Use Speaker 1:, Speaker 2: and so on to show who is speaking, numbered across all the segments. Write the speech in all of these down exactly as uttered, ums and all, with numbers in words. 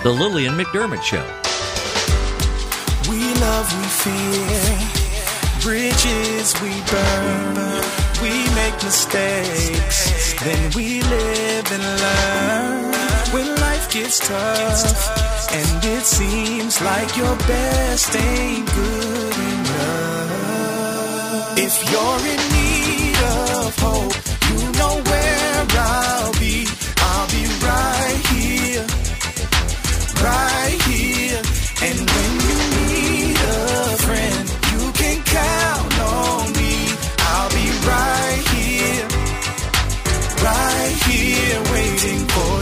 Speaker 1: The Lillian McDermott Show.
Speaker 2: We love, we fear, bridges we burn, we make mistakes, then we live and learn. When life gets tough, and it seems like your best ain't good enough. If you're in need of hope, you know where I'll be. I'll be right here, right here. And when you need a friend, you can count on me. I'll be right here, right here waiting for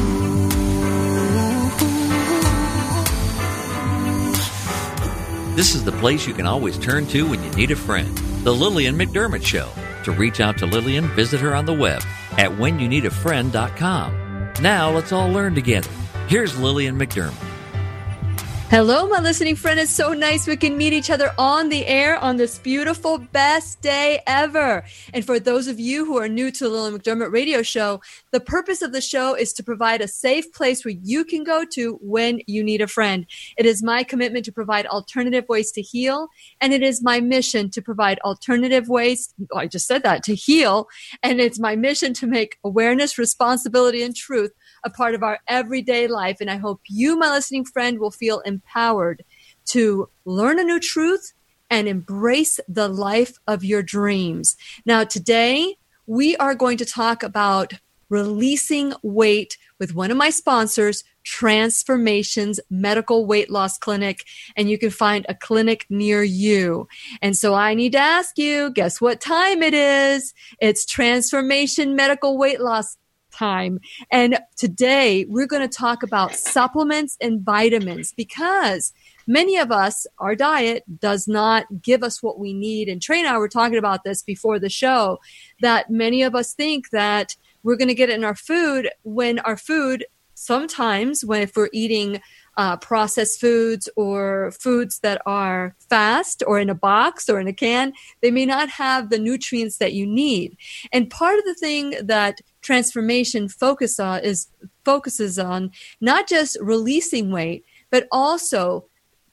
Speaker 2: you.
Speaker 1: This is the place you can always turn to when you need a friend. The Lillian McDermott Show. To reach out to Lillian, visit her on the web at when you need a friend dot com. Now let's all learn together. Here's Lillian McDermott.
Speaker 3: Hello, my listening friend. It's so nice we can meet each other on the air on this beautiful, best day ever. And for those of you who are new to the Lillian McDermott Radio Show, the purpose of the show is to provide a safe place where you can go to when you need a friend. It is my commitment to provide alternative ways to heal, and it is my mission to provide alternative ways, oh, I just said that, to heal, and it's my mission to make awareness, responsibility, and truth a part of our everyday life. And I hope you, my listening friend, will feel empowered to learn a new truth and embrace the life of your dreams. Now, today, we are going to talk about releasing weight with one of my sponsors, Transformations Medical Weight Loss Clinic, and you can find a clinic near you. And so I need to ask you, guess what time it is? It's Transformation Medical Weight Loss time. And today we're going to talk about supplements and vitamins, because many of us, our diet does not give us what we need. And Trey and I were talking about this before the show, that many of us think that we're going to get it in our food, when our food, sometimes when if we're eating uh, processed foods or foods that are fast or in a box or in a can, they may not have the nutrients that you need. And part of the thing that Transformation focus on is focuses on not just releasing weight, but also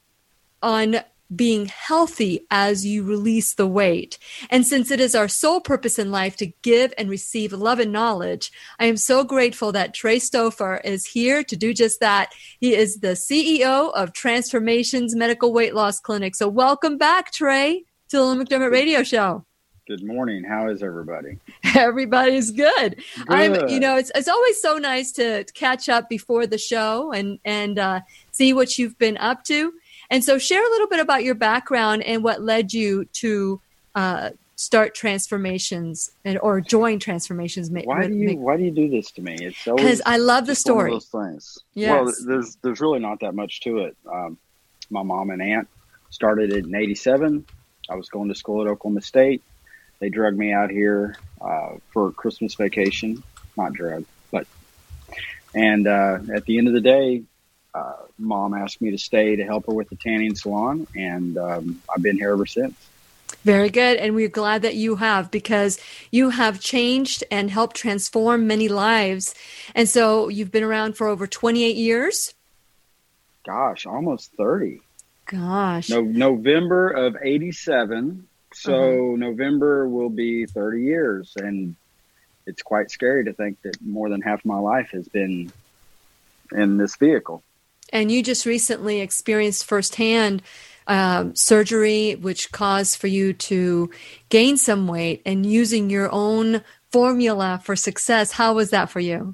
Speaker 3: on being healthy as you release the weight. And since it is our sole purpose in life to give and receive love and knowledge, I am so grateful that Trey Stouffer is here to do just that. He is the C E O of Transformations Medical Weight Loss Clinic. So welcome back, Trey, to the Lillian McDermott Radio Show.
Speaker 4: Good morning. How is everybody?
Speaker 3: Everybody's good.
Speaker 4: Good.
Speaker 3: I'm, you know, it's it's always so nice to catch up before the show and and uh, see what you've been up to. And so, share a little bit about your background and what led you to uh, start Transformations and or join Transformations.
Speaker 4: Why do you Why do you do this to me? It's always
Speaker 3: because I love the story.
Speaker 4: One of those things.
Speaker 3: Yes.
Speaker 4: Well, there's there's really not that much to it. Um, my mom and aunt started it in eighty-seven. I was going to school at Oklahoma State. They drugged me out here uh, for Christmas vacation. Not drug, but. And uh, at the end of the day, uh, Mom asked me to stay to help her with the tanning salon, and um, I've been here ever since.
Speaker 3: Very good. And we're glad that you have, because you have changed and helped transform many lives. And so you've been around for over twenty-eight years.
Speaker 4: Gosh, almost thirty.
Speaker 3: Gosh.
Speaker 4: No, November of eighty-seven. So uh-huh. November will be thirty years, and it's quite scary to think that more than half my life has been in this vehicle.
Speaker 3: And you just recently experienced firsthand um, surgery, which caused for you to gain some weight, and using your own formula for success. How was that for you?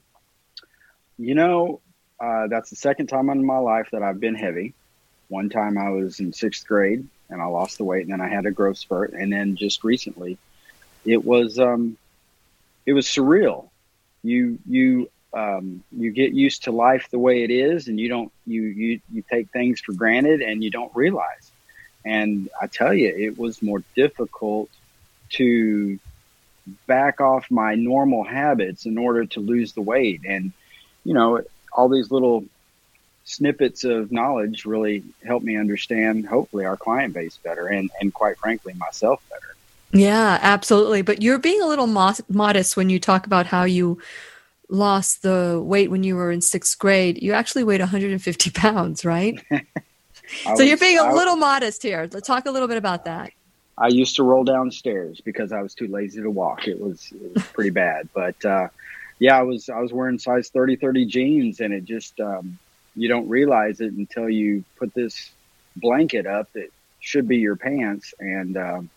Speaker 4: You know, uh, that's the second time in my life that I've been heavy. One time I was in sixth grade, and I lost the weight, and then I had a growth spurt. And then just recently, it was um, it was surreal. You you um, you get used to life the way it is, and you don't you you you take things for granted, and you don't realize. And I tell you, it was more difficult to back off my normal habits in order to lose the weight. And you know, all these little snippets of knowledge really help me understand, hopefully, our client base better, and, and quite frankly, myself better.
Speaker 3: Yeah, absolutely. But you're being a little mo- modest when you talk about how you lost the weight when you were in sixth grade, you actually weighed one hundred fifty pounds, right? so
Speaker 4: was,
Speaker 3: you're being a
Speaker 4: I,
Speaker 3: little modest here. Let's talk a little bit about that.
Speaker 4: I used to roll downstairs because I was too lazy to walk. It was, it was pretty bad. But, uh, yeah, I was I was wearing size thirty thirty jeans, and it just, um, you don't realize it until you put this blanket up that should be your pants, and um,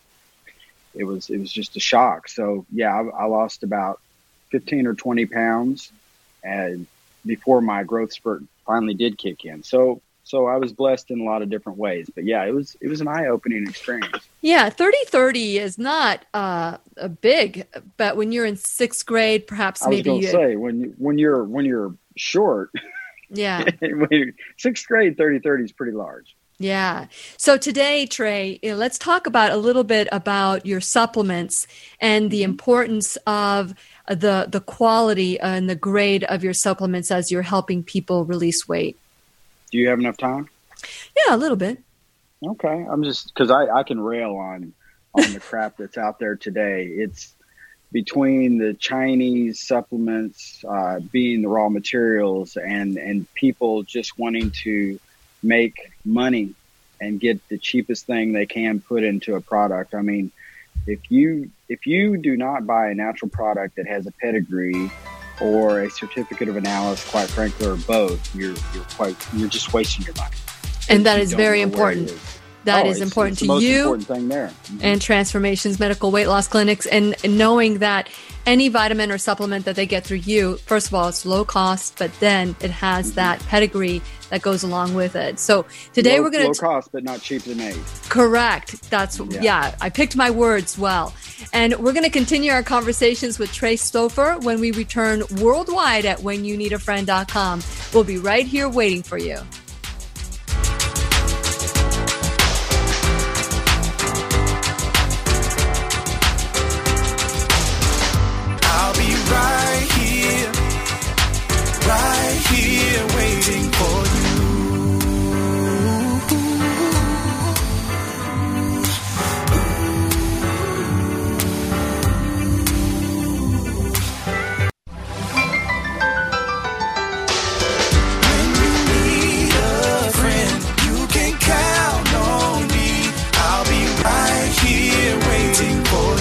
Speaker 4: it was it was just a shock. So, yeah, I, I lost about fifteen or twenty pounds and before my growth spurt finally did kick in. So so I was blessed in a lot of different ways. But, yeah, it was it was an eye-opening experience.
Speaker 3: Yeah, thirty thirty is not uh, a big, but when you're in sixth grade, perhaps
Speaker 4: I was
Speaker 3: maybe
Speaker 4: going to
Speaker 3: you
Speaker 4: say, when, you, when, you're, when you're short,
Speaker 3: yeah.
Speaker 4: when you're, sixth grade, thirty thirty is pretty large.
Speaker 3: Yeah. So today, Trey, you know, let's talk about a little bit about your supplements and the importance of the the quality and the grade of your supplements as you're helping people release weight.
Speaker 4: Do you have enough time?
Speaker 3: Yeah, a little bit.
Speaker 4: Okay. I'm just, because I, I can rail on, on the crap that's out there today. It's between the Chinese supplements uh, being the raw materials and, and people just wanting to make money and get the cheapest thing they can put into a product. I mean, if you if you do not buy a natural product that has a pedigree or a certificate of analysis, quite frankly, or both, you're you're quite you're just wasting your money.
Speaker 3: And that
Speaker 4: You
Speaker 3: is
Speaker 4: don't
Speaker 3: very
Speaker 4: know where it
Speaker 3: important.
Speaker 4: is.
Speaker 3: That
Speaker 4: Oh,
Speaker 3: is
Speaker 4: it's-
Speaker 3: important
Speaker 4: it's
Speaker 3: to
Speaker 4: the most
Speaker 3: you
Speaker 4: important thing there. Mhm.
Speaker 3: and Transformations Medical Weight Loss Clinics, and knowing that any vitamin or supplement that they get through you, first of all, it's low cost, but then it has that pedigree that goes along with it. So today
Speaker 4: low,
Speaker 3: we're going
Speaker 4: low
Speaker 3: to
Speaker 4: cost, but not cheaply made.
Speaker 3: correct. That's
Speaker 4: Yeah.
Speaker 3: yeah. I picked my words well, and we're going to continue our conversations with Trey Stouffer when we return worldwide at when you need a friend dot com. We'll be right here waiting for you.
Speaker 2: I'll be right here, right here waiting for you. When you need a friend, you can count on me. I'll be right here waiting for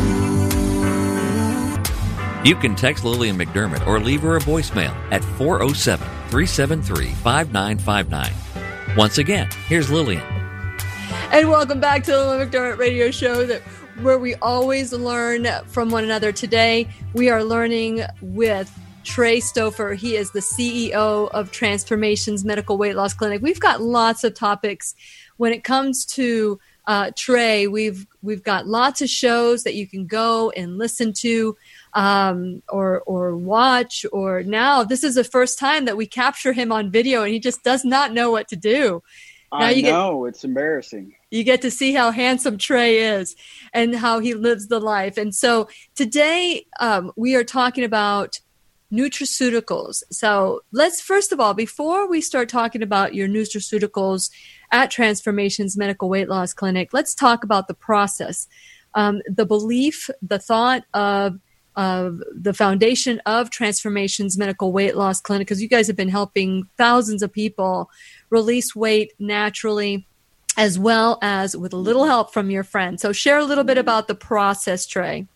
Speaker 2: you.
Speaker 1: You can text Lillian McDermott or leave her a voicemail at four oh seven, three seven three, five nine five nine. Once again, here's Lillian.
Speaker 3: And welcome back to the Lillian McDermott Radio Show, that where we always learn from one another. Today, we are learning with Trey Stouffer. He is the C E O of Transformations Medical Weight Loss Clinic. We've got lots of topics when it comes to uh, Trey. We've we've got lots of shows that you can go and listen to, um, or or watch. Or now, this is the first time that we capture him on video, and he just does not know what to do. Now
Speaker 4: I
Speaker 3: you get-
Speaker 4: know, it's embarrassing.
Speaker 3: You get to see how handsome Trey is and how he lives the life. And so today um, we are talking about nutraceuticals. So let's, first of all, before we start talking about your nutraceuticals at Transformations Medical Weight Loss Clinic, let's talk about the process. Um, the belief, the thought of of the foundation of Transformations Medical Weight Loss Clinic, because you guys have been helping thousands of people release weight naturally, as well as with a little help from your friend. So share a little bit about the process, Trey.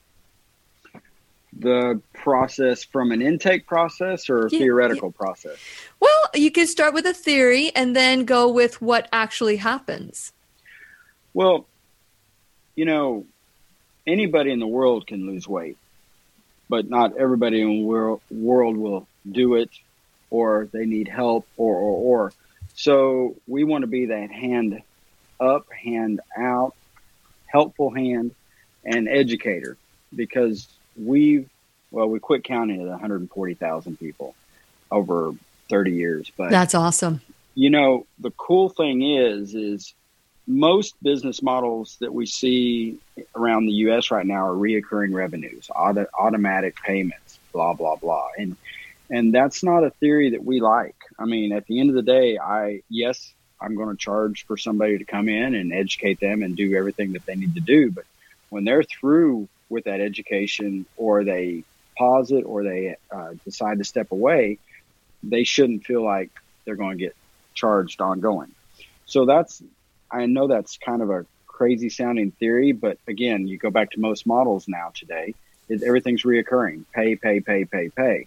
Speaker 4: The process from an intake process or a
Speaker 3: Yeah,
Speaker 4: theoretical process?
Speaker 3: Well, you can start with a theory and then go with what actually happens.
Speaker 4: Well, you know, anybody in the world can lose weight, but not everybody in the world, world will do it, or they need help, or, or, or. So we want to be that hand up, hand out, helpful hand, and educator, because we've, well, we quit counting at one hundred forty thousand people over thirty years. But
Speaker 3: That's awesome.
Speaker 4: you know, the cool thing is, is most business models that we see around the U S right now are reoccurring revenues, auto, automatic payments, blah, blah, blah. And, and that's not a theory that we like. I mean, at the end of the day, I, yes, I'm going to charge for somebody to come in and educate them and do everything that they need to do. But when they're through with that education, or they pause it or they uh, decide to step away, they shouldn't feel like they're going to get charged ongoing. So that's, I know that's kind of a crazy sounding theory, but again, you go back to most models now today, it, everything's reoccurring, pay, pay, pay, pay, pay.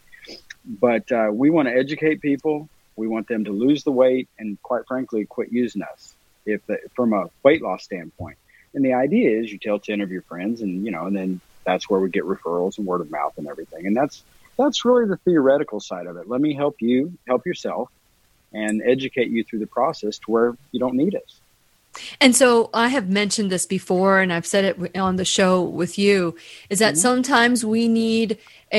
Speaker 4: But uh, we want to educate people. We want them to lose the weight and, quite frankly, quit using us if the, from a weight loss standpoint. And the idea is you tell ten of your friends, and you know, and then that's where we get referrals and word of mouth and everything. And that's that's really the theoretical side of it. Let me help you help yourself and educate you through the process to where you don't need us.
Speaker 3: And so I have mentioned this before, and I've said it on the show with you, is that mm-hmm. sometimes we need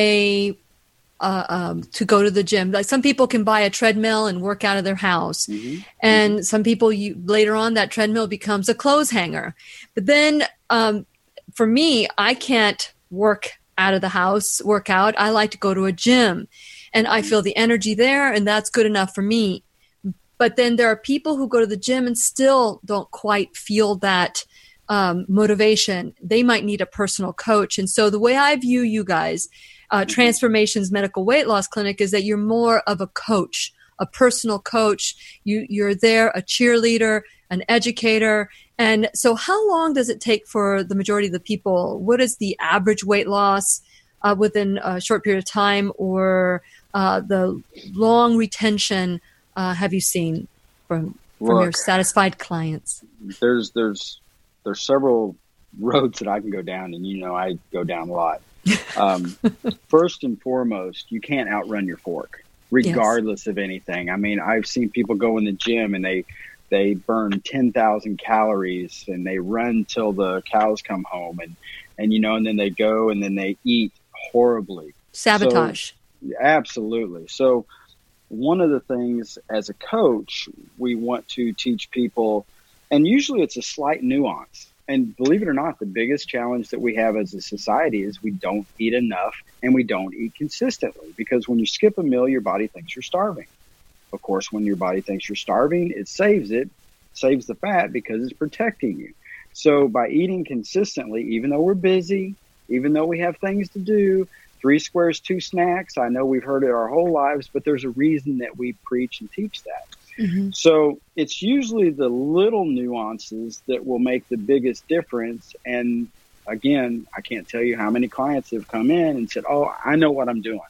Speaker 3: a Uh, um, to go to the gym. Like some people can buy a treadmill and work out of their house. Mm-hmm. And mm-hmm. some people, you later on, that treadmill becomes a clothes hanger. But then um, for me, I can't work out of the house, work out. I like to go to a gym and I feel the energy there, and that's good enough for me. But then there are people who go to the gym and still don't quite feel that um, motivation. They might need a personal coach. And so the way I view you guys, Uh, Transformations Medical Weight Loss Clinic, is that you're more of a coach, a personal coach. You, you're there, a cheerleader, an educator. And so how long does it take for the majority of the people? What is the average weight loss uh, within a short period of time, or uh, the long retention uh, have you seen from, from
Speaker 4: Look,
Speaker 3: your satisfied clients?
Speaker 4: There's, there's, there's several roads that I can go down, and you know I go down a lot. Um, first and foremost, you can't outrun your fork, regardless yes. of anything. I mean, I've seen people go in the gym and they they burn ten thousand calories and they run till the cows come home, and, and you know, and then they go and then they eat horribly.
Speaker 3: Sabotage.
Speaker 4: So, absolutely. So one of the things as a coach, we want to teach people, and usually it's a slight nuance. And believe it or not, the biggest challenge that we have as a society is we don't eat enough and we don't eat consistently, because when you skip a meal, your body thinks you're starving. Of course, when your body thinks you're starving, it saves it, saves the fat because it's protecting you. So by eating consistently, even though we're busy, even though we have things to do, three squares, two snacks, I know we've heard it our whole lives, but there's a reason that we preach and teach that. Mm-hmm. So it's usually the little nuances that will make the biggest difference. And again, I can't tell you how many clients have come in and said, oh, I know what I'm doing.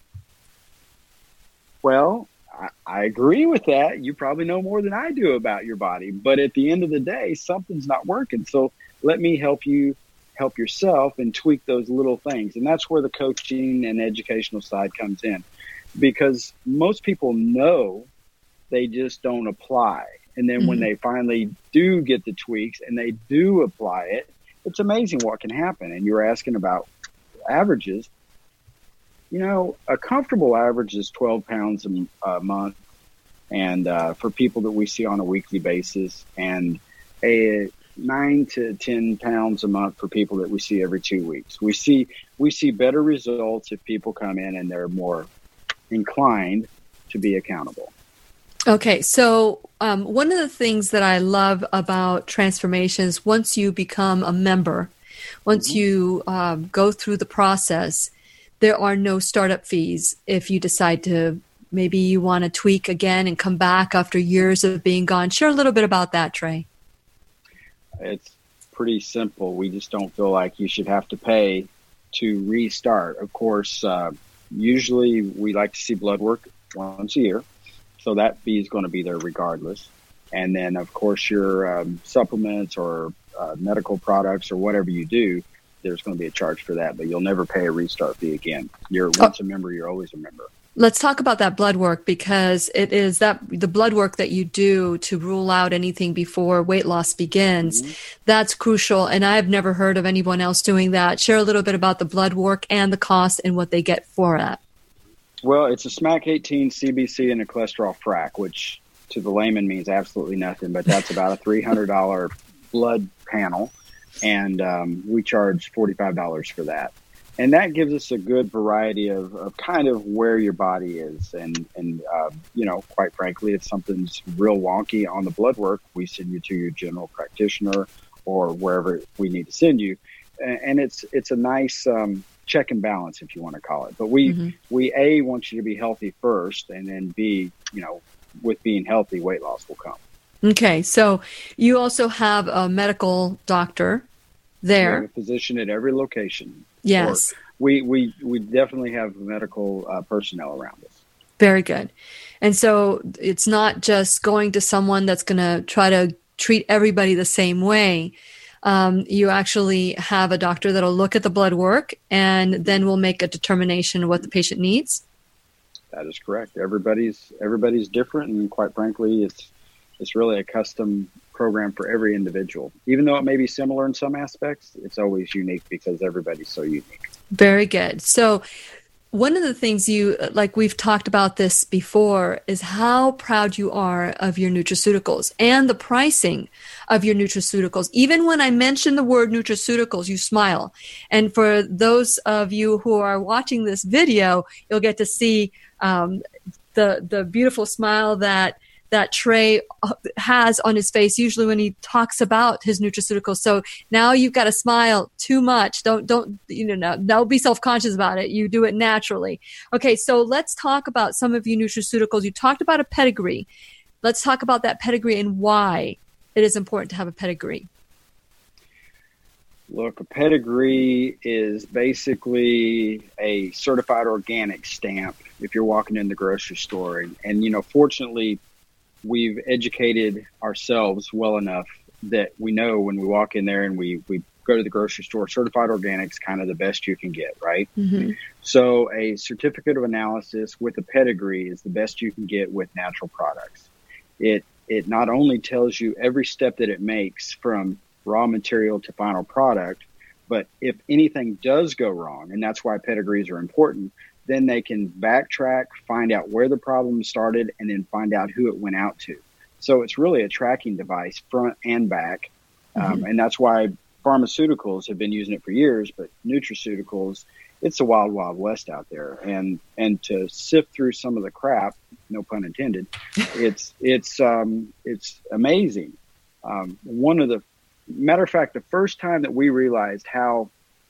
Speaker 4: Well, I, I agree with that. You probably know more than I do about your body. But at the end of the day, something's not working. So let me help you help yourself and tweak those little things. And that's where the coaching and educational side comes in, because most people know, they just don't apply. And then mm-hmm. when they finally do get the tweaks and they do apply it, it's amazing what can happen. And you were asking about averages. You know, a comfortable average is twelve pounds a, a month. And uh, for people that we see on a weekly basis, and a nine to ten pounds a month for people that we see every two weeks. We see, we see better results if people come in and they're more inclined to be accountable.
Speaker 3: Okay, so um, one of the things that I love about Transformations, once you become a member, once mm-hmm. you um, go through the process, there are no startup fees if you decide to, maybe you want to tweak again and come back after years of being gone. Share a little bit about that, Trey.
Speaker 4: It's pretty simple. We just don't feel like you should have to pay to restart. Of course, uh, usually we like to see blood work once a year. So that fee is going to be there regardless. And then, of course, your um, supplements or uh, medical products or whatever you do, there's going to be a charge for that. But you'll never pay a restart fee again. You're once a member, you're always a member.
Speaker 3: Let's talk about that blood work, because it is that the blood work that you do to rule out anything before weight loss begins. Mm-hmm. That's crucial. And I've never heard of anyone else doing that. Share a little bit about the blood work and the cost and what they get for that.
Speaker 4: Well, it's a SMAC eighteen, C B C, and a cholesterol frac, which to the layman means absolutely nothing, but that's about a three hundred dollars blood panel, and um, we charge forty-five dollars for that. And that gives us a good variety of, of kind of where your body is. And, and uh, you know, quite frankly, if something's real wonky on the blood work, we send you to your general practitioner or wherever we need to send you. And, and it's it's a nice um, check and balance, if you want to call it. But we, mm-hmm. we A, want you to be healthy first, and then B, you know, with being healthy, weight loss will come.
Speaker 3: Okay. So you also have a medical doctor there.
Speaker 4: We have a physician at every location.
Speaker 3: Yes.
Speaker 4: Or we, we, we definitely have medical uh, personnel around us.
Speaker 3: Very good. And so it's not just going to someone that's going to try to treat everybody the same way. Um, you actually have a doctor that'll look at the blood work and then will make a determination of what the patient needs.
Speaker 4: That is correct. Everybody's everybody's different, and quite frankly, it's it's really a custom program for every individual. Even though it may be similar in some aspects, it's always unique because everybody's so unique.
Speaker 3: Very good. So one of the things you, like we've talked about this before, is how proud you are of your nutraceuticals and the pricing of your nutraceuticals. Even when I mention the word nutraceuticals, you smile. And for those of you who are watching this video, you'll get to see um, the the beautiful smile that that Trey has on his face, usually when he talks about his nutraceuticals. So now you've got to smile too much. Don't, don't, you know, don't be self-conscious about it. You do it naturally. Okay. So let's talk about some of your nutraceuticals. You talked about a pedigree. Let's talk about that pedigree and why it is important to have a pedigree.
Speaker 4: Look, a pedigree is basically a certified organic stamp if you're walking in the grocery store. And, and you know, fortunately, we've educated ourselves well enough that we know when we walk in there and we, we go to the grocery store, certified organics, kind of the best you can get, right? Mm-hmm. So a certificate of analysis with a pedigree is the best you can get with natural products. It, it not only tells you every step that it makes from raw material to final product, but if anything does go wrong, and that's why pedigrees are important, then they can backtrack, find out where the problem started, and then find out who it went out to. So it's really a tracking device, front and back. Mm-hmm. Um, and that's why pharmaceuticals have been using it for years, but nutraceuticals, it's a wild, wild west out there. And, and to sift through some of the crap, no pun intended, it's, it's, um, it's amazing. Um, one of the, matter of fact, the first time that we realized how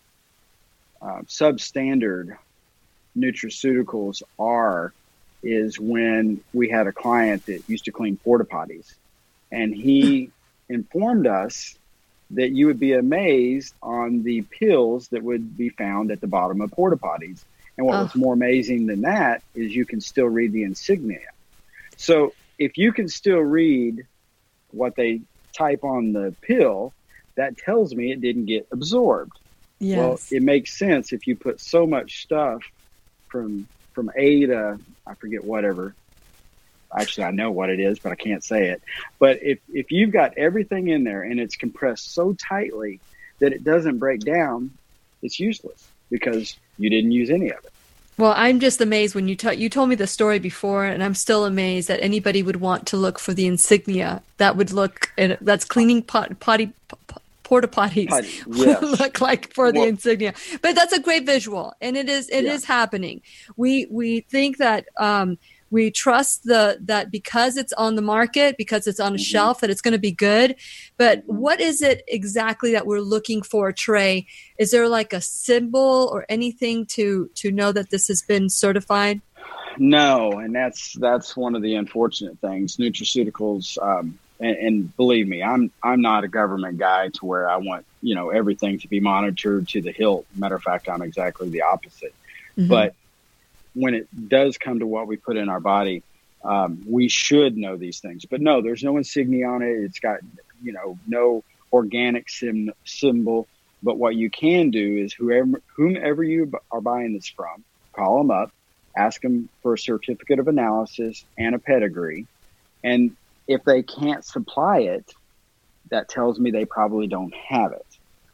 Speaker 4: uh, substandard nutraceuticals are is when we had a client that used to clean porta potties, and he informed us that you would be amazed on the pills that would be found at the bottom of porta potties. And what oh. was more amazing than that is you can still read the insignia. So if you can still read what they type on the pill, that tells me it didn't get absorbed.
Speaker 3: Yes.
Speaker 4: Well, it makes sense if you put so much stuff from from A to, I forget whatever. Actually, I know what it is, but I can't say it. But if, if you've got everything in there and it's compressed so tightly that it doesn't break down, it's useless because you didn't use any of it.
Speaker 3: Well, I'm just amazed when you, t- you told me the story before, and I'm still amazed that anybody would want to look for the insignia. That would look, that's cleaning pot, potty, pot, porta potties Potty, yes. look like for the well, insignia. But that's a great visual, and it is it yeah. is happening. We we think that um, we trust the that because it's on the market, because it's on a mm-hmm. shelf, that it's going to be good. But mm-hmm. what is it exactly that we're looking for, Trey? Is there like a symbol or anything to to know that this has been certified?
Speaker 4: No, and that's that's one of the unfortunate things. Nutraceuticals. Um, And, and believe me, I'm I'm not a government guy to where I want, you know, everything to be monitored to the hilt. Matter of fact, I'm exactly the opposite. Mm-hmm. But when it does come to what we put in our body, um, we should know these things. But no, there's no insignia on it. It's got, you know, no organic sim- symbol. But what you can do is whoever whomever you are buying this from, call them up, ask them for a certificate of analysis and a pedigree, and if they can't supply it, that tells me they probably don't have it.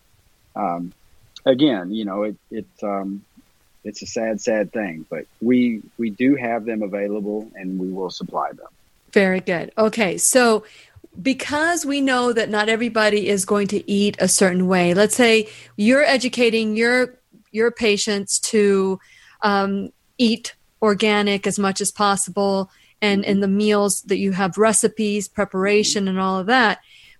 Speaker 4: Um, again, you know, it, it, um, it's a sad, sad thing, but we, we do have them available and we will supply them.
Speaker 3: Very good. Okay. So because we know that not everybody is going to eat a certain way, let's say you're educating your, your patients to um, eat organic as much as possible, and in the meals that you have recipes, preparation, and all of that.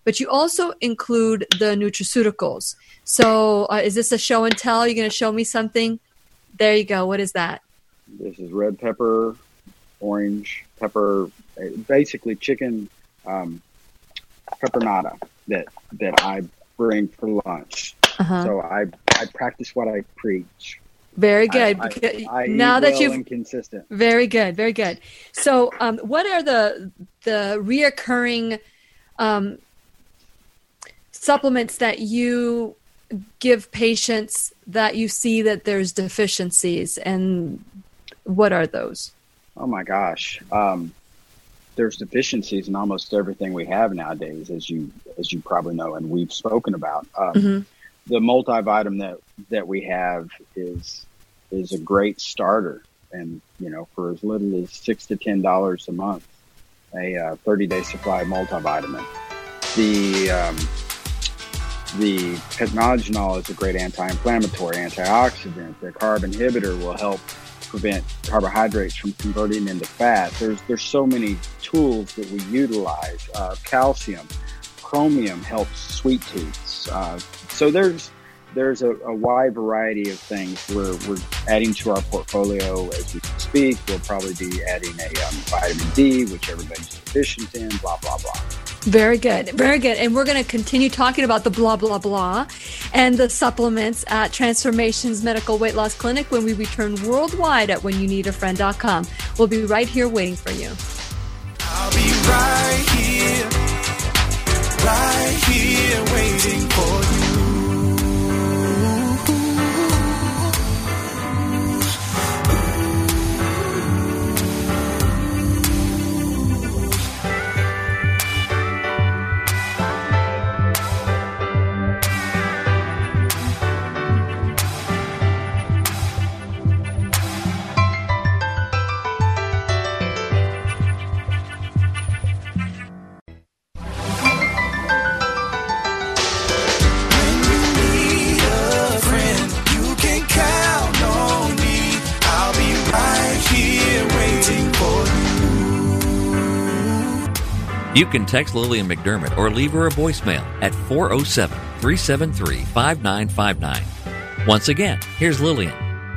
Speaker 3: but you also include the nutraceuticals. So uh, is this a show and tell? You're going to show me something? There you go. What is that?
Speaker 4: This is red pepper, orange pepper, basically chicken um, pepperoni that that I bring for lunch. Uh-huh. So I I practice what I preach.
Speaker 3: Very good.
Speaker 4: I, I, I
Speaker 3: now
Speaker 4: eat
Speaker 3: that
Speaker 4: well
Speaker 3: you've
Speaker 4: and consistent.
Speaker 3: Very good, very good. So, um, what are the the reoccurring um, supplements that you give patients that you see that there's deficiencies, and what are those?
Speaker 4: Oh my gosh, um, there's deficiencies in almost everything we have nowadays, as you as you probably know, and we've spoken about. Um, mm-hmm. The multivitamin that, that we have is is a great starter, and you know, for as little as six to ten dollars a month, a uh, thirty day supply of multivitamin. The um, the Petanolol is a great anti-inflammatory, antioxidant. The carb inhibitor will help prevent carbohydrates from converting into fat. There's there's so many tools that we utilize. Uh, calcium, chromium helps sweet tooths. Uh, so there's there's a, a wide variety of things we're we're adding to our portfolio as we speak. We'll probably be adding a um, vitamin D, which everybody's deficient in. Blah blah blah.
Speaker 3: Very good. Very good. And we're going to continue talking about the blah, blah, blah and the supplements at Transformations Medical Weight Loss Clinic when we return worldwide at when you need a friend dot com. We'll be right here waiting for you.
Speaker 2: I'll be right here, right here waiting for you.
Speaker 1: You can text Lillian McDermott or leave her a voicemail at four oh seven, three seven three, five nine five nine. Once again, here's Lillian.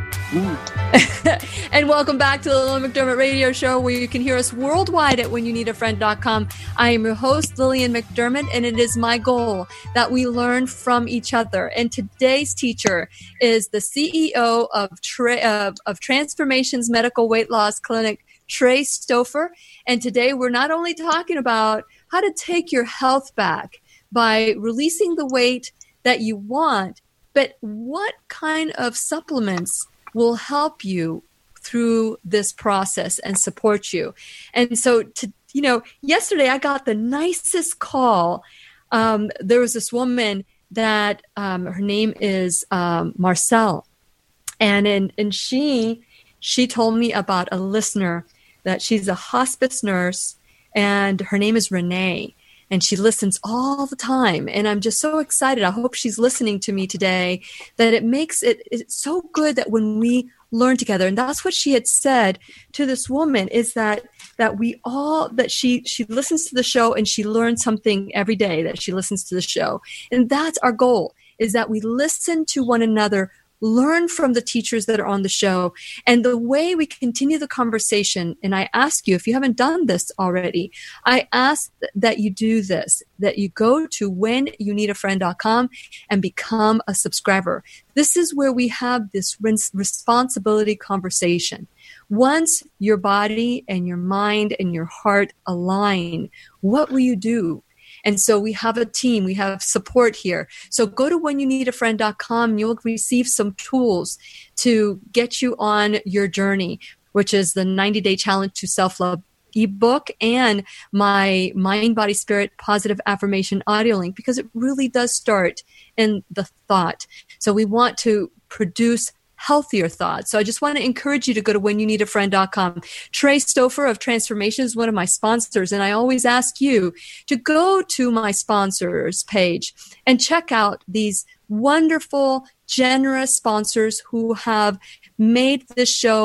Speaker 3: And welcome back to the Lillian McDermott Radio Show, where you can hear us worldwide at when you need a friend dot com. I am your host, Lillian McDermott, and it is my goal that we learn from each other. And today's teacher is the C E O of, Tra- of, of Transformations Medical Weight Loss Clinic, Trey Stouffer. And today we're not only talking about how to take your health back by releasing the weight that you want, but what kind of supplements will help you through this process and support you. And so, to, you know, yesterday I got the nicest call. Um, there was this woman that um, her name is um, Marcel. And, and, and she, she told me about a listener that she's a hospice nurse, and her name is Renee, and she listens all the time. And I'm just so excited. I hope she's listening to me today, that it makes it it's so good that when we learn together. And that's what she had said to this woman, is that that we all, that she she listens to the show and she learns something every day that she listens to the show. And that's our goal, is that we listen to one another, learn from the teachers that are on the show. And the way we continue the conversation, and I ask you, if you haven't done this already, I ask that you do this, that you go to when you need a friend dot com and become a subscriber. This is where we have this responsibility conversation. Once your body and your mind and your heart align, what will you do? And so we have a team, we have support here. So go to when you need a friend dot com and you'll receive some tools to get you on your journey, which is the ninety day challenge to self-love ebook and my Mind, Body, Spirit Positive Affirmation audio link, because it really does start in the thought. So we want to produce healthier thoughts. So I just want to encourage you to go to when you need a friend dot com. Trey Stouffer of Transformation is one of my sponsors, and I always ask you to go to my sponsors page and check out these wonderful, generous sponsors who have made this show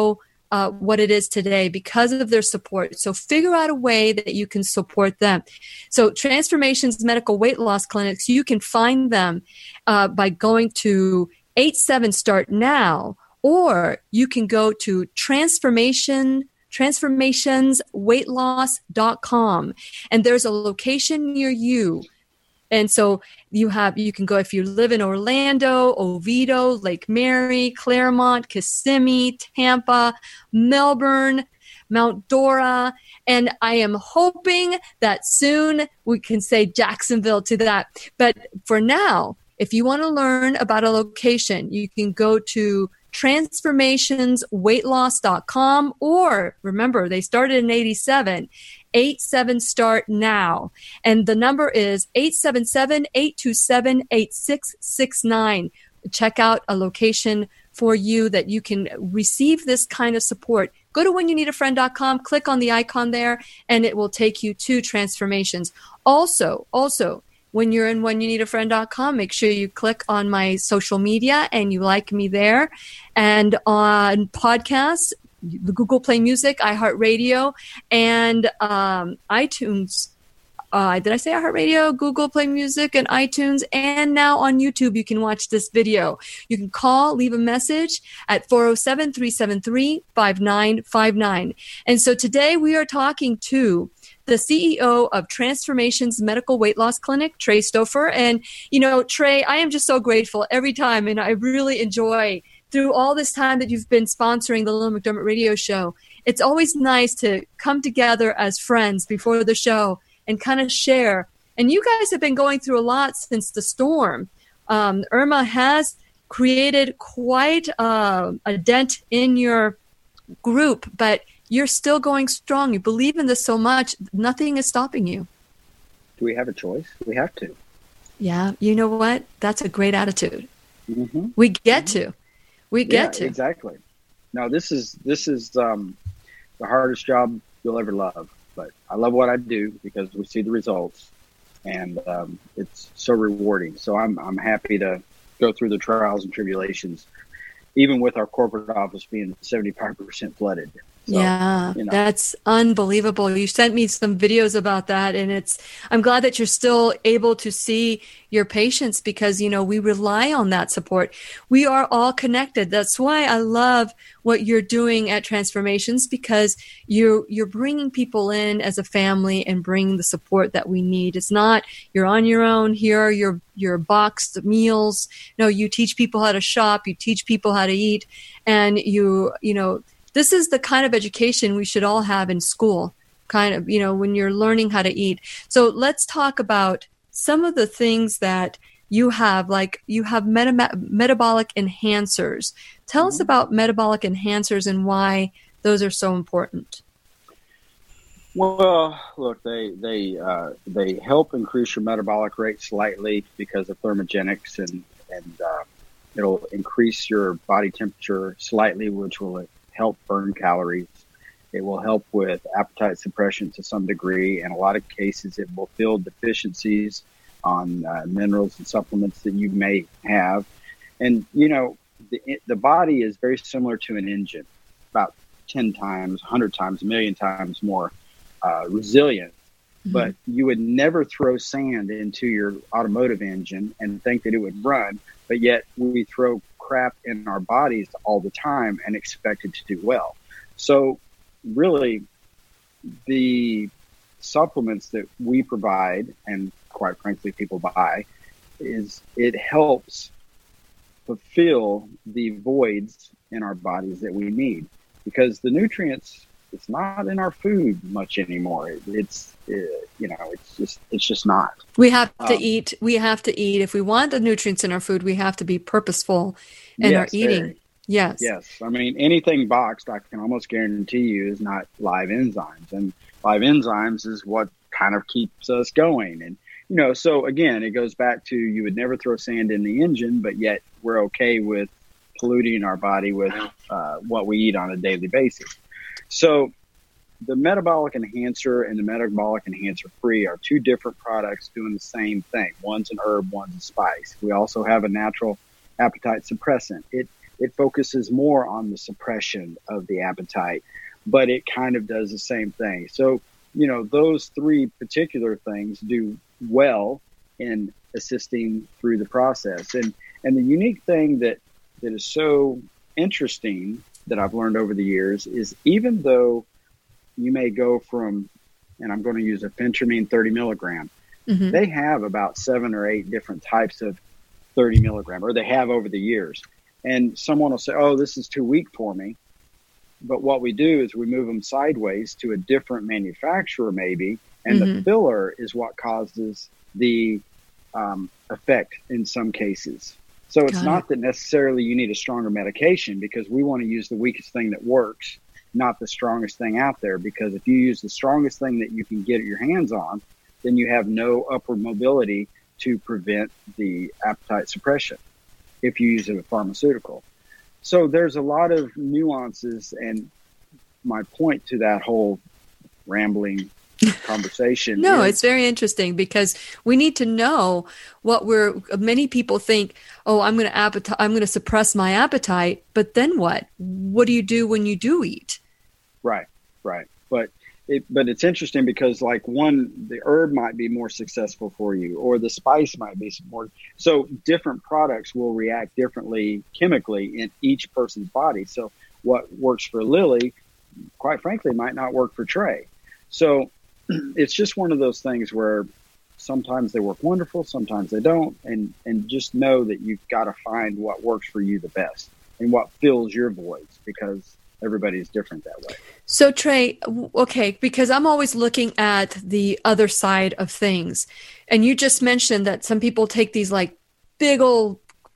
Speaker 3: uh, what it is today because of their support. So figure out a way that you can support them. So Transformations Medical Weight Loss Clinics, you can find them uh, by going to eight seven start now, or you can go to transformation transformations weight loss dot com, and there's a location near you. And so you have, you can go if you live in Orlando, Oviedo, Lake Mary, Claremont, Kissimmee, Tampa, Melbourne, Mount Dora. And I am hoping that soon we can say Jacksonville to that. But for now, if you want to learn about a location, you can go to transformations weight loss dot com, or remember, they started in eighty-seven. eight seven start now. And the number is eight seven seven, eight two seven, eight six six nine. Check out a location for you that you can receive this kind of support. Go to when you need a friend dot com, click on the icon there, and it will take you to Transformations. Also, also, when you're in when you need a friend dot com, make sure you click on my social media and you like me there. And on podcasts, the Google Play Music, iHeartRadio, and um, iTunes. Uh, did I say iHeartRadio, Google Play Music, and iTunes? And now on YouTube, you can watch this video. You can call, leave a message at four oh seven, three seven three, five nine five nine. And so today we are talking to the C E O of Transformations Medical Weight Loss Clinic, Trey Stouffer. And, you know, Trey, I am just so grateful every time, and I really enjoy through all this time that you've been sponsoring the Lillian McDermott Radio Show. It's always nice to come together as friends before the show and kind of share. And you guys have been going through a lot since the storm. Um, Irma has created quite uh, a dent in your group, but you're still going strong. You believe in this so much. Nothing is stopping you.
Speaker 4: Do we have a choice? We have to.
Speaker 3: Yeah. You know what? That's a great attitude.
Speaker 4: Mm-hmm.
Speaker 3: We get
Speaker 4: mm-hmm.
Speaker 3: to. We get
Speaker 4: yeah,
Speaker 3: to.
Speaker 4: Exactly. No, this is this is um, the hardest job you'll ever love. But I love what I do because we see the results, and um, it's so rewarding. So I'm I'm happy to go through the trials and tribulations, even with our corporate office being seventy-five percent flooded. So,
Speaker 3: yeah,
Speaker 4: you know.
Speaker 3: That's unbelievable. You sent me some videos about that, and it's, I'm glad that you're still able to see your patients because, you know, we rely on that support. We are all connected. That's why I love what you're doing at Transformations, because you're, you're bringing people in as a family and bringing the support that we need. It's not, you're on your own. Here are your, your boxed meals. No, you teach people how to shop. You teach people how to eat, and you, you know, this is the kind of education we should all have in school, kind of, you know, when you're learning how to eat. So let's talk about some of the things that you have, like you have meta- metabolic enhancers. Tell mm-hmm. us about metabolic enhancers and why those are so important.
Speaker 4: Well, look, they they uh, they help increase your metabolic rate slightly because of thermogenics, and and uh, it'll increase your body temperature slightly, which will help burn calories. It will help with appetite suppression to some degree. In a lot of cases, it will fill deficiencies on uh, minerals and supplements that you may have. And, you know, the, the body is very similar to an engine, about ten times, one hundred times, a million times more uh, resilient. Mm-hmm. But you would never throw sand into your automotive engine and think that it would run, but yet we throw crap in our bodies all the time and expect it to do well. So really, the supplements that we provide, and quite frankly people buy, is it helps fulfill the voids in our bodies that we need, because the nutrients, it's not in our food much anymore. It, it's it, you know it's just it's just not.
Speaker 3: We have to
Speaker 4: um,
Speaker 3: eat. We have to eat. If we want the nutrients in our food, we have to be purposeful in
Speaker 4: yes,
Speaker 3: our eating.
Speaker 4: Very.
Speaker 3: Yes.
Speaker 4: Yes. I mean, anything boxed, I can almost guarantee you, is not live enzymes, and live enzymes is what kind of keeps us going. And you know, so again, it goes back to, you would never throw sand in the engine, but yet we're okay with polluting our body with uh, what we eat on a daily basis. So the metabolic enhancer and the metabolic enhancer free are two different products doing the same thing. One's an herb, one's a spice. We also have a natural appetite suppressant. It it focuses more on the suppression of the appetite, but it kind of does the same thing. So, you know, those three particular things do well in assisting through the process. And and the unique thing that, that is so interesting that I've learned over the years is even though you may go from, and I'm going to use a phentermine thirty milligram, mm-hmm. they have about seven or eight different types of thirty milligram, or they have over the years. And someone will say, oh, this is too weak for me. But what we do is we move them sideways to a different manufacturer maybe, and mm-hmm. the filler is what causes the um, effect in some cases. So it's Got not it. that necessarily you need a stronger medication, because we want to use the weakest thing that works, not the strongest thing out there. Because if you use the strongest thing that you can get your hands on, then you have no upward mobility to prevent the appetite suppression if you use a pharmaceutical. So there's a lot of nuances, and my point to that whole rambling conversation.
Speaker 3: no,
Speaker 4: is,
Speaker 3: it's very interesting, because we need to know what we're, many people think, oh, I'm going to appetite, I'm going to suppress my appetite, but then what? What do you do when you do eat?
Speaker 4: Right, right. But it, but it's interesting because like one, the herb might be more successful for you, or the spice might be more. So different products will react differently chemically in each person's body. So what works for Lily, quite frankly, might not work for Trey. So it's just one of those things where sometimes they work wonderful, sometimes they don't. And, and just know that you've got to find what works for you the best and what fills your voids, because everybody's different that way.
Speaker 3: So Trey, okay, because I'm always looking at the other side of things. And you just mentioned that some people take these like big old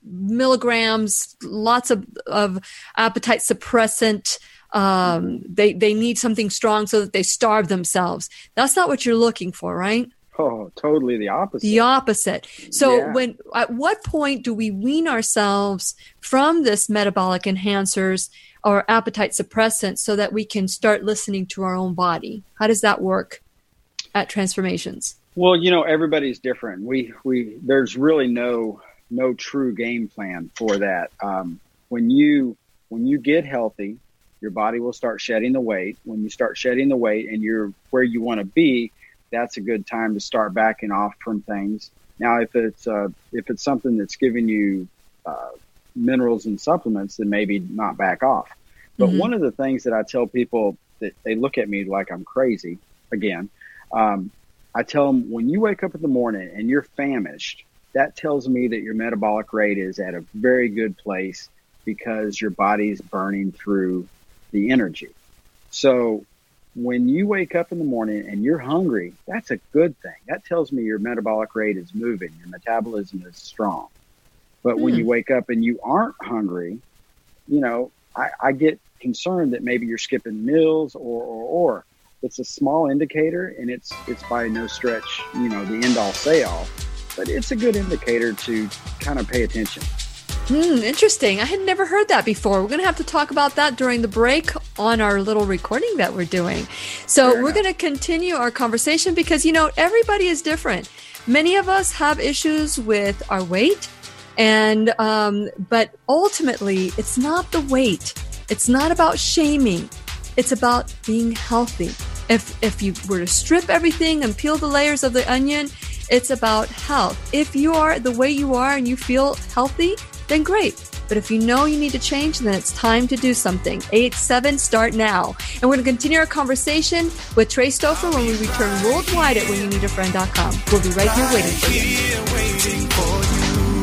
Speaker 3: milligrams, lots of, of appetite suppressant. Um, they, they need something strong so that they starve themselves. That's not what you're looking for, right?
Speaker 4: Oh, totally the opposite.
Speaker 3: The opposite. So
Speaker 4: yeah.
Speaker 3: when, at what point do we wean ourselves from this metabolic enhancers or appetite suppressants so that we can start listening to our own body? How does that work at Transformations?
Speaker 4: Well, you know, everybody's different. We, we, there's really no, no true game plan for that. Um, when you, when you get healthy, your body will start shedding the weight. When you start shedding the weight and you're where you want to be, that's a good time to start backing off from things. Now, if it's, uh, if it's something that's giving you, uh, minerals and supplements, then maybe not back off. But mm-hmm. one of the things that I tell people that they look at me like I'm crazy again, um, I tell them when you wake up in the morning and you're famished, that tells me that your metabolic rate is at a very good place because your body's burning through the energy. So when you wake up in the morning and you're hungry, that's a good thing. That tells me your metabolic rate is moving, your metabolism is strong. But mm. when you wake up and you aren't hungry, you know, I, I get concerned that maybe you're skipping meals or, or, or. It's a small indicator, and it's it's by no stretch, you know, the end all say all, but it's a good indicator to kind of pay attention.
Speaker 3: Hmm, interesting. I had never heard that before. We're going to have to talk about that during the break on our little recording that we're doing. So Fair we're going to continue our conversation because, you know, everybody is different. Many of us have issues with our weight, and um, but ultimately, it's not the weight. It's not about shaming. It's about being healthy. If if you were to strip everything and peel the layers of the onion, it's about health. If you are the way you are and you feel healthy, then great. But if you know you need to change, then it's time to do something. eight seven start now. And we're going to continue our conversation with Trey Stouffer when we return worldwide at when you need a friend dot com. We'll be right here waiting for you.
Speaker 2: Waiting for you.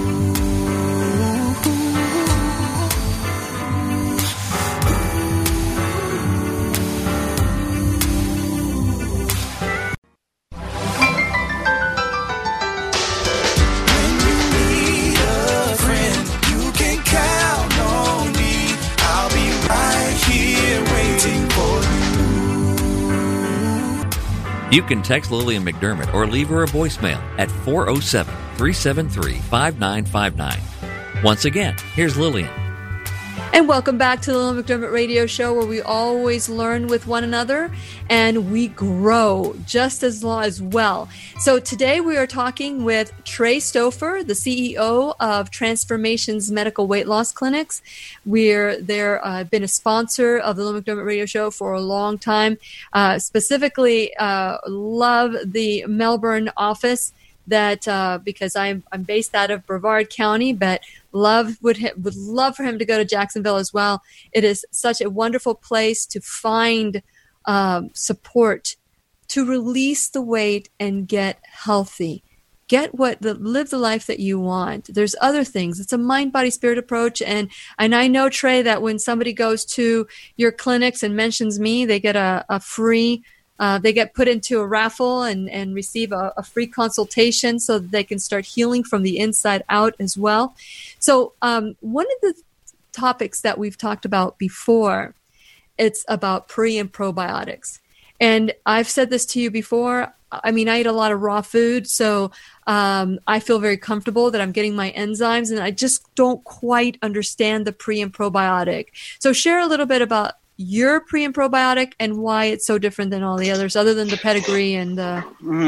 Speaker 1: You can text Lillian McDermott or leave her a voicemail at four oh seven, three seven three, five nine five nine. Once again, here's Lillian.
Speaker 3: And welcome back to the Lillian McDermott Radio Show, where we always learn with one another and we grow just as long as well. So today we are talking with Trey Stouffer, the C E O of Transformations Medical Weight Loss Clinics. We're there, uh, been a sponsor of the Lillian McDermott Radio Show for a long time. Uh, specifically, uh, love the Melbourne office. That uh, because I'm I'm based out of Brevard County, but love would would love for him to go to Jacksonville as well. It is such a wonderful place to find um, support, to release the weight and get healthy, get what the live the life that you want. There's other things. It's a mind, body, spirit approach, and and I know, Trey, that when somebody goes to your clinics and mentions me, they get a, a free. Uh, they get put into a raffle and, and receive a, a free consultation so that they can start healing from the inside out as well. So um, one of the topics that we've talked about before, it's about pre and probiotics. And I've said this to you before. I mean, I eat a lot of raw food, so um, I feel very comfortable that I'm getting my enzymes, and I just don't quite understand the pre and probiotic. So share a little bit about your pre and probiotic and why it's so different than all the others, other than the pedigree and uh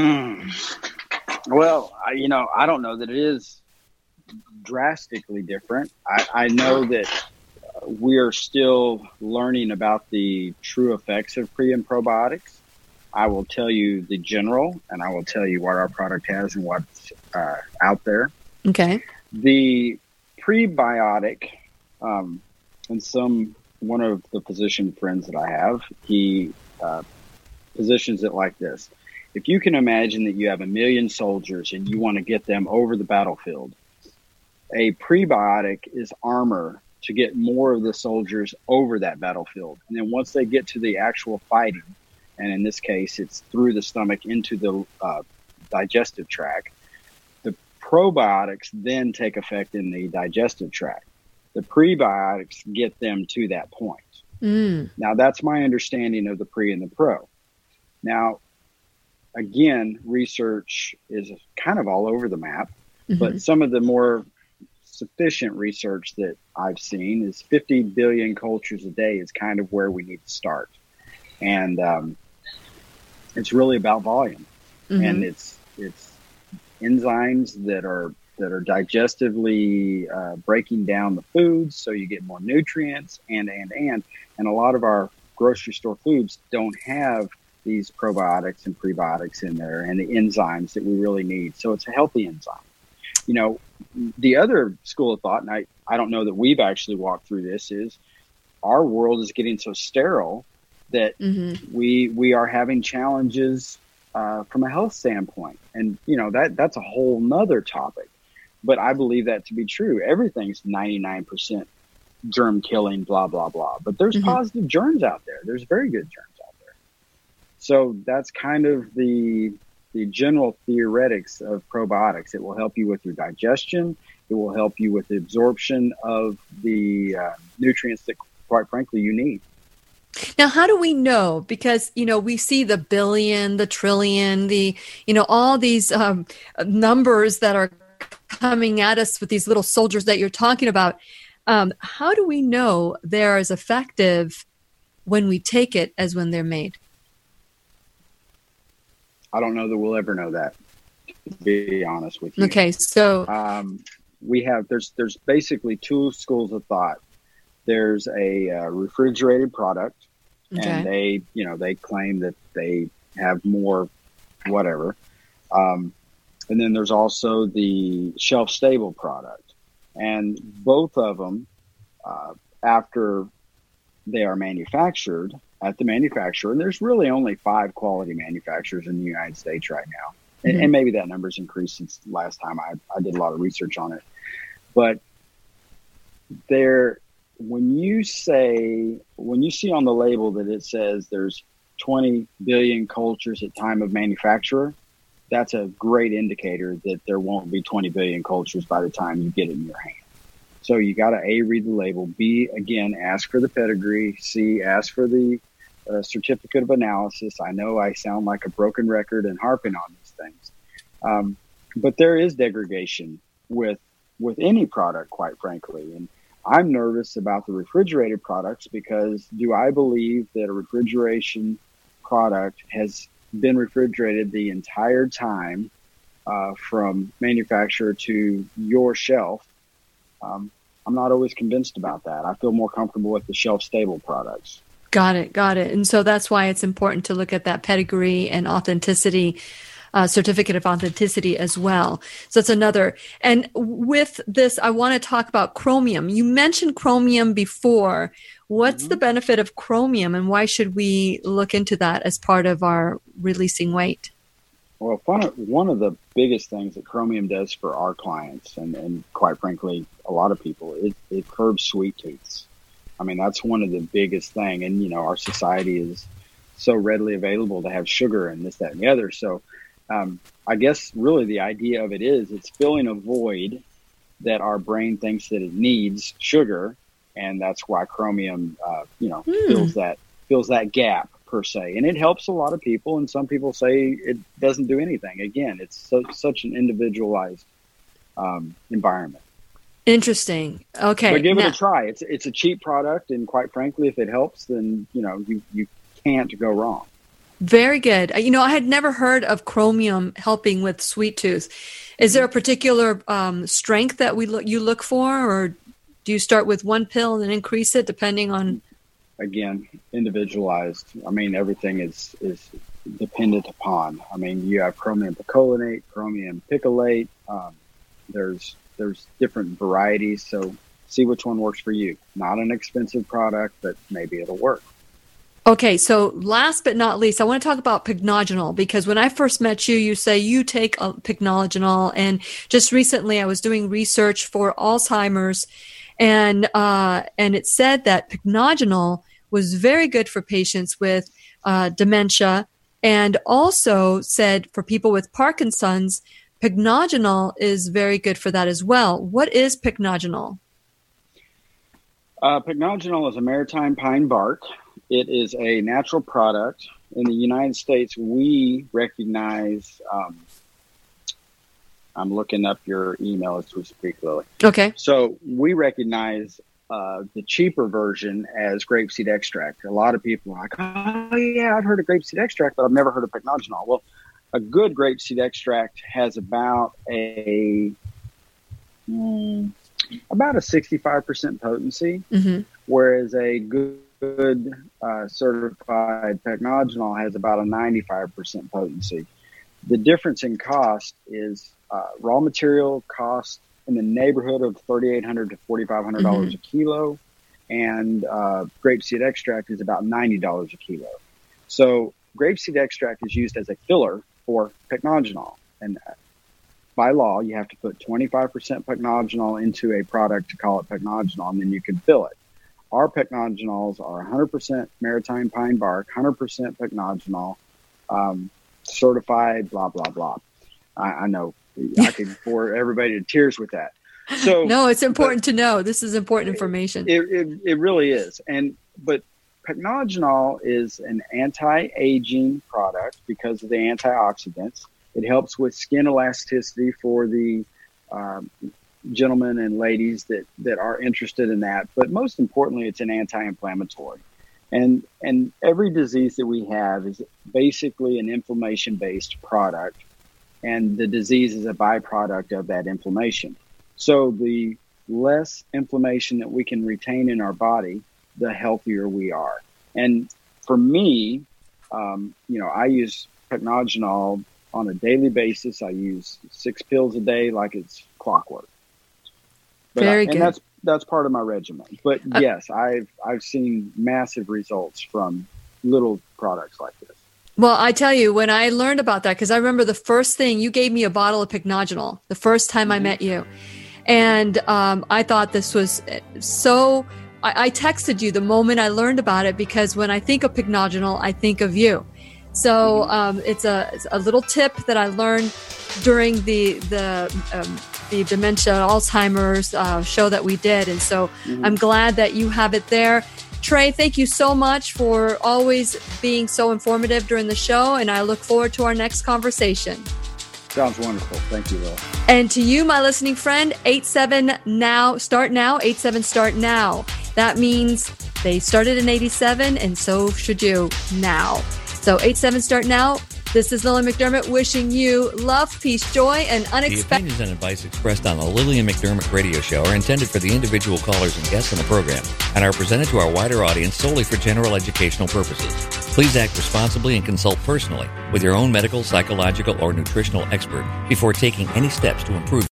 Speaker 4: mm. Well, I, you know, I don't know that it is drastically different. I, I know that we are still learning about the true effects of pre and probiotics. I will tell you the general, and I will tell you what our product has and what's uh, out there.
Speaker 3: Okay.
Speaker 4: The prebiotic, um, and some one of the physician friends that I have, he uh, positions it like this. If you can imagine that you have a million soldiers and you want to get them over the battlefield, a prebiotic is armor to get more of the soldiers over that battlefield. And then once they get to the actual fighting, and in this case, it's through the stomach into the uh, digestive tract, the probiotics then take effect in the digestive tract. The prebiotics get them to that point. Mm. Now, that's my understanding of the pre and the pro. Now, again, research is kind of all over the map, mm-hmm. but some of the more sufficient research that I've seen is fifty billion cultures a day is kind of where we need to start. And um, it's really about volume. Mm-hmm. And it's it's enzymes that are that are digestively uh, breaking down the foods so you get more nutrients and, and, and. And a lot of our grocery store foods don't have these probiotics and prebiotics in there and the enzymes that we really need. So it's a healthy enzyme. You know, the other school of thought, and I, I don't know that we've actually walked through this, is our world is getting so sterile that mm-hmm. we we are having challenges uh, from a health standpoint. And, you know, that that's a whole nother topic. But I believe that to be true. Everything's ninety-nine percent germ killing, blah, blah, blah. But there's mm-hmm. positive germs out there. There's very good germs out there. So that's kind of the the general theoretics of probiotics. It will help you with your digestion. It will help you with the absorption of the uh, nutrients that, quite frankly, you need.
Speaker 3: Now, how do we know? Because, you know, we see the billion, the trillion, the, you know, all these um, numbers that are coming at us with these little soldiers that you're talking about. Um, how do we know they're as effective when we take it as when they're made?
Speaker 4: I don't know that we'll ever know that, to be honest with you.
Speaker 3: Okay, so
Speaker 4: um, we have there's there's basically two schools of thought. There's a uh, refrigerated product, okay. and they you know they claim that they have more whatever. Um, And then there's also the shelf-stable product. And both of them, uh, after they are manufactured at the manufacturer, and there's really only five quality manufacturers in the United States right now. Mm-hmm. And, and maybe that number's increased since last time I, I did a lot of research on it. But there, when you say, when you see on the label that it says there's twenty billion cultures at time of manufacturer, that's a great indicator that there won't be twenty billion cultures by the time you get it in your hand. So you got to A, read the label, B, again, ask for the pedigree, C, ask for the uh, certificate of analysis. I know I sound like a broken record and harping on these things. Um, but there is degradation with, with any product, quite frankly. And I'm nervous about the refrigerated products because do I believe that a refrigeration product has been refrigerated the entire time uh, from manufacturer to your shelf? Um, I'm not always convinced about that. I feel more comfortable with the shelf-stable products.
Speaker 3: Got it, got it. And so that's why it's important to look at that pedigree and authenticity, uh, certificate of authenticity as well. So it's another. And with this, I want to talk about chromium. You mentioned chromium before. What's mm-hmm. the benefit of chromium, and why should we look into that as part of our releasing weight?
Speaker 4: Well, one of, one of the biggest things that chromium does for our clients, and, and quite frankly, a lot of people, it, it curbs sweet tooths. I mean, that's one of the biggest thing. And, you know, our society is so readily available to have sugar and this, that, and the other. So um, I guess really the idea of it is it's filling a void that our brain thinks that it needs sugar. And that's why chromium, uh, you know, mm. fills that fills that gap per se. And it helps a lot of people. And some people say it doesn't do anything. Again, it's so, such an individualized um, environment.
Speaker 3: Interesting. Okay.
Speaker 4: But give
Speaker 3: now,
Speaker 4: it a try. It's it's a cheap product, and quite frankly, if it helps, then you know you, you can't go wrong.
Speaker 3: Very good. You know, I had never heard of chromium helping with sweet tooth. Is there a particular um, strength that we look, you look for, or do you start with one pill and then increase it depending on?
Speaker 4: Again, individualized. I mean, everything is is dependent upon. I mean, you have chromium picolinate, chromium picolate. Um, there's There's different varieties, so see which one works for you. Not an expensive product, but maybe it'll work.
Speaker 3: Okay, so last but not least, I want to talk about pycnogenol, because when I first met you, you say you take a pycnogenol, and just recently I was doing research for Alzheimer's, and uh, and it said that pycnogenol was very good for patients with uh, dementia, and also said for people with Parkinson's, pycnogenol is very good for that as well. What is pycnogenol?
Speaker 4: Uh, pycnogenol is a maritime pine bark. It is a natural product. In the United States, we recognize, um, I'm looking up your email as we speak, Lily.
Speaker 3: Okay.
Speaker 4: So we recognize uh, the cheaper version as grapeseed extract. A lot of people are like, oh, yeah, I've heard of grapeseed extract, but I've never heard of pycnogenol. Well, a good grapeseed extract has about a mm, about a sixty-five percent potency, mm-hmm. whereas a good, good uh, certified pycnogenol has about a ninety-five percent potency. The difference in cost is uh, raw material cost in the neighborhood of thirty-eight hundred dollars to forty-five hundred dollars mm-hmm. a kilo, and uh, grapeseed extract is about ninety dollars a kilo. So grapeseed extract is used as a filler for pycnogenol, and by law you have to put twenty-five percent pycnogenol into a product to call it pycnogenol, and then you can fill it. Our pycnogenols are one hundred percent maritime pine bark, one hundred percent pycnogenol, um, certified, blah blah blah. I, I know I could bore everybody to tears with that. So
Speaker 3: no, it's important to know. This is important information.
Speaker 4: It, it, it really is, and but. Pycnogenol is an anti-aging product because of the antioxidants. It helps with skin elasticity for the um, gentlemen and ladies that, that are interested in that. But most importantly, it's an anti-inflammatory. And and every disease that we have is basically an inflammation-based product. And the disease is a byproduct of that inflammation. So the less inflammation that we can retain in our body, the healthier we are. And for me, um, you know, I use pycnogenol on a daily basis. I use six pills a day like it's clockwork. But
Speaker 3: Very
Speaker 4: I,
Speaker 3: good.
Speaker 4: And that's that's part of my regimen. But uh, yes, I've I've seen massive results from little products like this.
Speaker 3: Well, I tell you, when I learned about that, because I remember the first thing, you gave me a bottle of pycnogenol the first time mm-hmm. I met you. And um, I thought this was so... I texted you the moment I learned about it, because when I think of pycnogenol, I think of you. So um, it's, a, it's a little tip that I learned during the the um, the dementia Alzheimer's uh, show that we did, and so mm-hmm. I'm glad that you have it there. Trey, thank you so much for always being so informative during the show, and I look forward to our next conversation.
Speaker 4: Sounds wonderful. Thank you, Will.
Speaker 3: And to you, my listening friend, eight seven now, start now, eight seven start now. That means they started in eighty-seven, and so should you now. So eight seven start now. This is Lillian McDermott wishing you love, peace, joy, and
Speaker 1: The
Speaker 3: unexpected.
Speaker 1: opinions and advice expressed on the Lillian McDermott radio show are intended for the individual callers and guests on the program and are presented to our wider audience solely for general educational purposes. Please act responsibly and consult personally with your own medical, psychological, or nutritional expert before taking any steps to improve